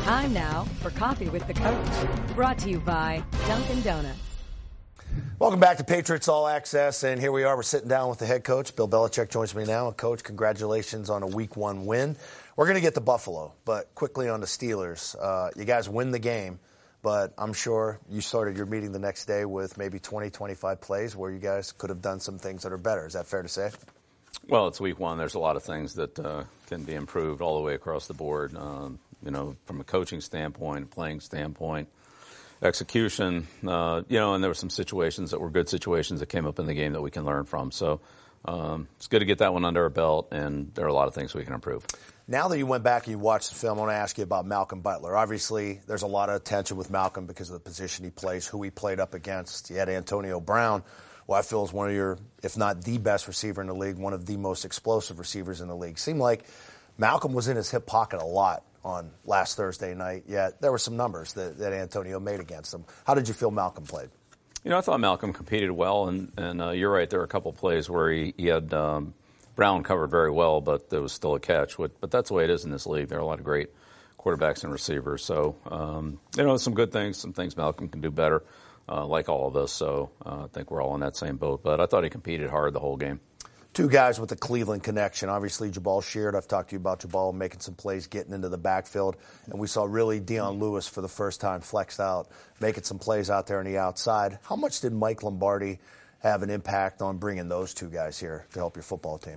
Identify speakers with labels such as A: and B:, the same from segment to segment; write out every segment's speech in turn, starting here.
A: Time now for Coffee with the Coach, brought to you by Dunkin' Donuts.
B: Welcome back to Patriots All Access, and here we are. We're sitting down with the head coach. Bill Belichick joins me now. And Coach, congratulations on a Week 1 win. We're going to get to Buffalo, but quickly on the Steelers. You guys win the game, but I'm sure you started your meeting the next day with maybe 20, 25 plays where you guys could have done some things that are better. Is that fair to say?
C: Well, it's Week 1. There's a lot of things that can be improved all the way across the board. From a coaching standpoint, playing standpoint, execution, and there were some situations that were good situations that came up in the game that we can learn from. So it's good to get that one under our belt, and there are a lot of things we can improve.
B: Now that you went back and you watched the film, I want to ask you about Malcolm Butler. Obviously, there's a lot of attention with Malcolm because of the position he plays, who he played up against. You had Antonio Brown, who I feel is one of your, if not the best receiver in the league, one of the most explosive receivers in the league. Seemed like Malcolm was in his hip pocket a lot on last Thursday night, yet there were some numbers that Antonio made against him. How did you feel Malcolm played?
C: I thought Malcolm competed well, and you're right, there were a couple plays where he had Brown covered very well, but there was still a catch. But that's the way it is in this league. There are a lot of great quarterbacks and receivers. So, some good things, some things Malcolm can do better, like all of us. So I think we're all in that same boat. But I thought he competed hard the whole game.
B: Two guys with the Cleveland connection. Obviously, Jabal Sheard. I've talked to you about Jabal making some plays, getting into the backfield. And we saw really Dion Lewis for the first time flexed out, making some plays out there on the outside. How much did Mike Lombardi have an impact on bringing those two guys here to help your football team?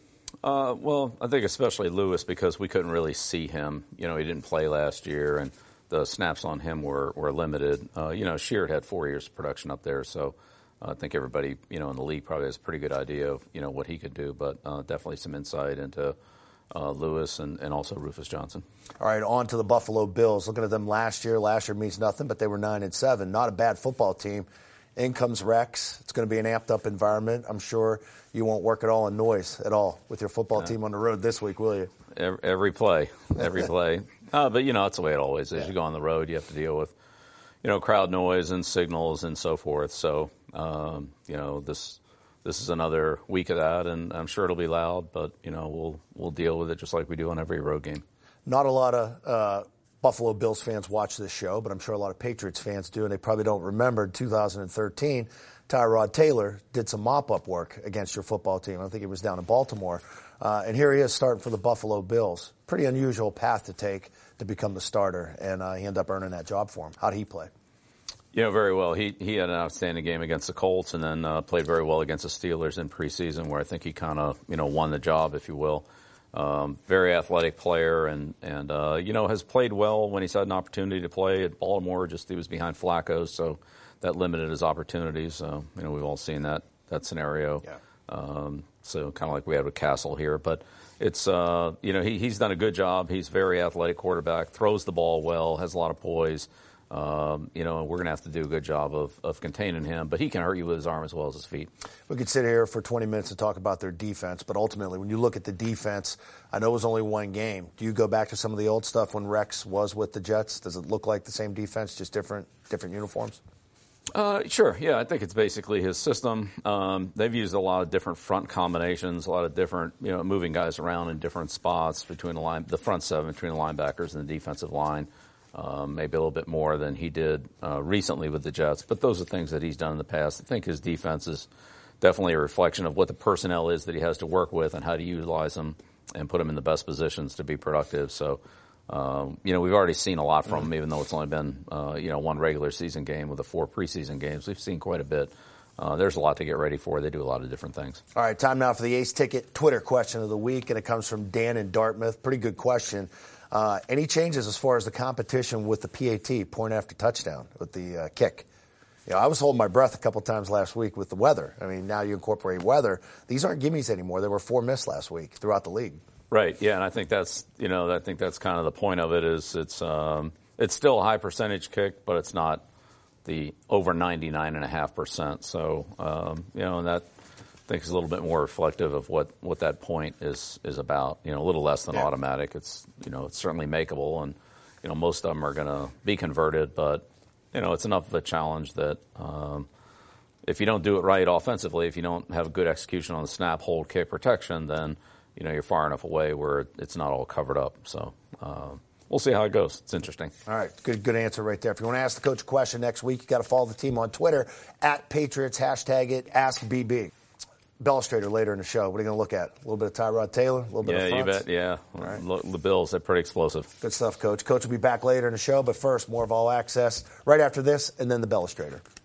C: Well, I think especially Lewis, because we couldn't really see him. He didn't play last year, and the snaps on him were limited. Sheard had 4 years of production up there, so I think everybody, in the league probably has a pretty good idea of, what he could do, but definitely some insight into Lewis and also Rufus Johnson.
B: All right, on to the Buffalo Bills. Looking at them last year means nothing, but they were 9-7. Not a bad football team. In comes Rex. It's going to be an amped-up environment. I'm sure you won't work at all in noise at all with your football team on the road this week, will you?
C: Every play. But, that's the way it always is. Yeah. You go on the road, you have to deal with, crowd noise and signals and so forth. So, this is another week of that, and I'm sure it'll be loud, but, we'll deal with it just like we do on every road game.
B: Not a lot of Buffalo Bills fans watch this show, but I'm sure a lot of Patriots fans do, and they probably don't remember 2013. Tyrod Taylor did some mop-up work against your football team. I think it was down in Baltimore. And here he is starting for the Buffalo Bills. Pretty unusual path to take to become the starter, and he ended up earning that job for him. How did he play?
C: Very well. He had an outstanding game against the Colts, and then played very well against the Steelers in preseason, where I think he kind of, won the job, if you will. Very athletic player, and has played well when he's had an opportunity to play at Baltimore. Just he was behind Flacco, so that limited his opportunities. We've all seen that scenario. Yeah. So kind of like we had with Castle here, but it's he's done a good job. He's a very athletic quarterback, throws the ball well, has a lot of poise. We're going to have to do a good job of containing him, but he can hurt you with his arm as well as his feet.
B: We could sit here for 20 minutes and talk about their defense, but ultimately, when you look at the defense, I know it was only one game. Do you go back to some of the old stuff when Rex was with the Jets? Does it look like the same defense, just different uniforms?
C: Sure. Yeah, I think it's basically his system. They've used a lot of different front combinations, a lot of different, moving guys around in different spots between the front seven, between the linebackers and the defensive line. Maybe a little bit more than he did recently with the Jets. But those are things that he's done in the past. I think his defense is definitely a reflection of what the personnel is that he has to work with and how to utilize them and put them in the best positions to be productive. So, we've already seen a lot from him, even though it's only been, one regular season game with the 4 preseason games. We've seen quite a bit. There's a lot to get ready for. They do a lot of different things.
B: All right, time now for the Ace Ticket Twitter question of the week, and it comes from Dan in Dartmouth. Pretty good question. Any changes as far as the competition with the PAT, point after touchdown, with the kick? I was holding my breath a couple times last week with the weather. I mean, now you incorporate weather. These aren't gimmies anymore. There were 4 missed last week throughout the league.
C: Right. Yeah, and I think that's kind of the point of it. Is it's still a high percentage kick, but it's not the over 99.5%. So and that I think is a little bit more reflective of what that point is about. A little less than automatic. It's it's certainly makeable, and most of them are going to be converted, but it's enough of a challenge that if you don't do it right offensively, if you don't have good execution on the snap, hold, kick, protection, then you're far enough away where it's not all covered up. So we'll see how it goes. It's interesting.
B: All right, good answer right there. If you want to ask the coach a question next week, you got to follow the team on Twitter @Patriots, hashtag it, AskBB. Bellustrator later in the show. What are you going to look at? A little bit of Tyrod Taylor, a little bit of fronts?
C: You bet. Yeah,
B: right.
C: Look, the Bills, they're pretty explosive.
B: Good stuff, Coach. Coach will be back later in the show, but first, more of All Access right after this, and then the Bellustrator.